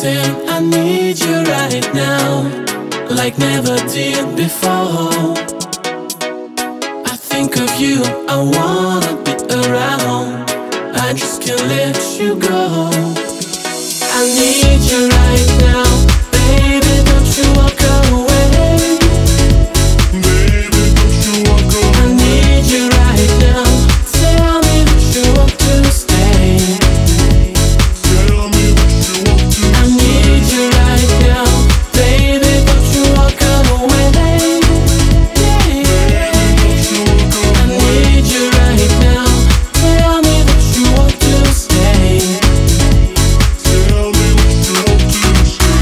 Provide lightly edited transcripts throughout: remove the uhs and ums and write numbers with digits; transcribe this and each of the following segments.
understand, I need you right now, like never did before. I think of you, I wanna be around, I just can't let you go. I need you right now, baby, don't you walk away. Baby, don't you walk away. I need you right now, tell me that you want to stay. Tell me what you want to I need you right now, baby, don't you walk away. Don't you walk I away. need you right now, tell me that you want to stay. Tell me what you want to say.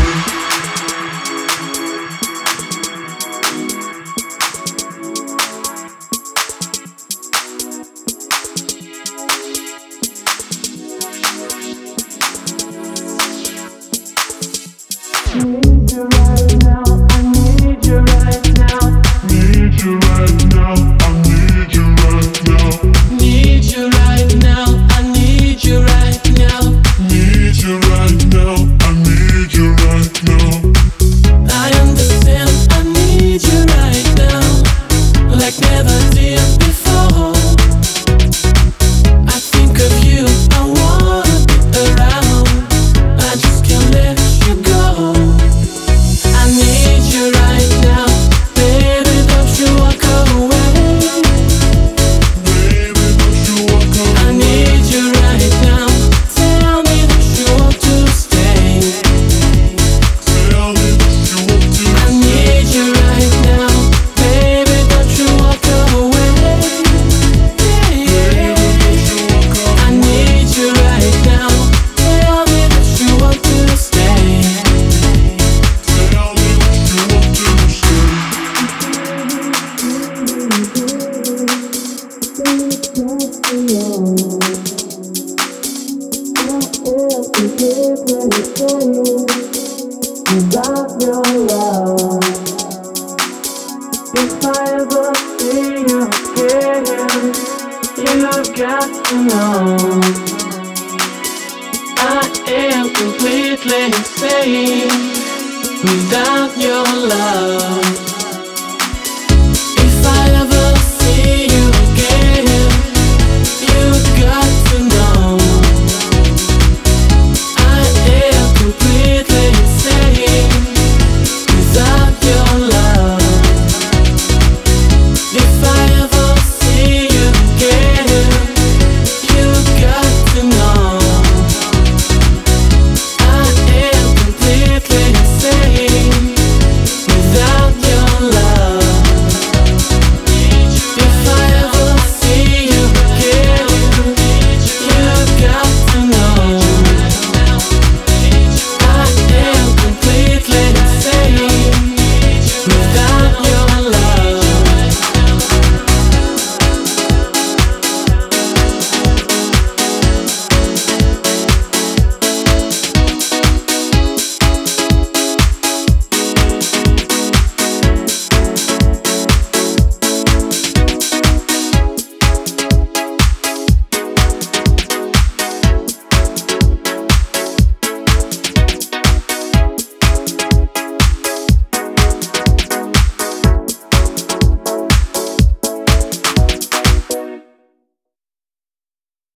Need you right now, I need you right now. Need you right now. I need you right now. Need you right now, I need you right now. Need you right now. I need you right now. I understand, I need you right now, like never did before. I think of you, I wanna be around, I just can't let you go. I need you right now, baby, don't you walk away. Baby, don't you walk away. I need you right now, tell me that you want to stay. Tell me what you want to I need you right now, baby, don't you walk away. I need you right now, tell me that you want to stay. tell me what you want to say. Without your love, if I ever see you again, you've got to know I am completely insane without your love.